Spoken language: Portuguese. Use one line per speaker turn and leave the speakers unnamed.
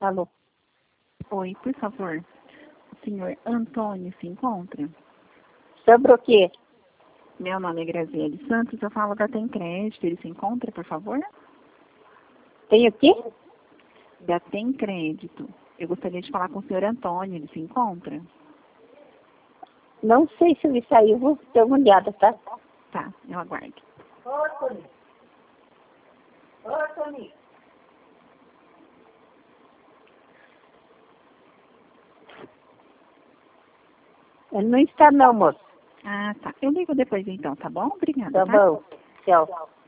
Alô?
Oi, por favor. O senhor Antônio se encontra?
Sobre o quê?
Meu nome é Graziele Santos, eu falo da Tem Crédito. Ele se encontra, por favor?
Tem o quê?
Da Tem Crédito. Eu gostaria de falar com o senhor Antônio. Ele se encontra?
Não sei se ele saiu, vou dar uma olhada, tá?
Tá, eu aguardo.
Ô, Tony. Ô, Tony. Ele não está não, moço.
Ah, tá. Eu ligo depois então, tá bom? Obrigada,
Tá
tá?
bom. Tchau.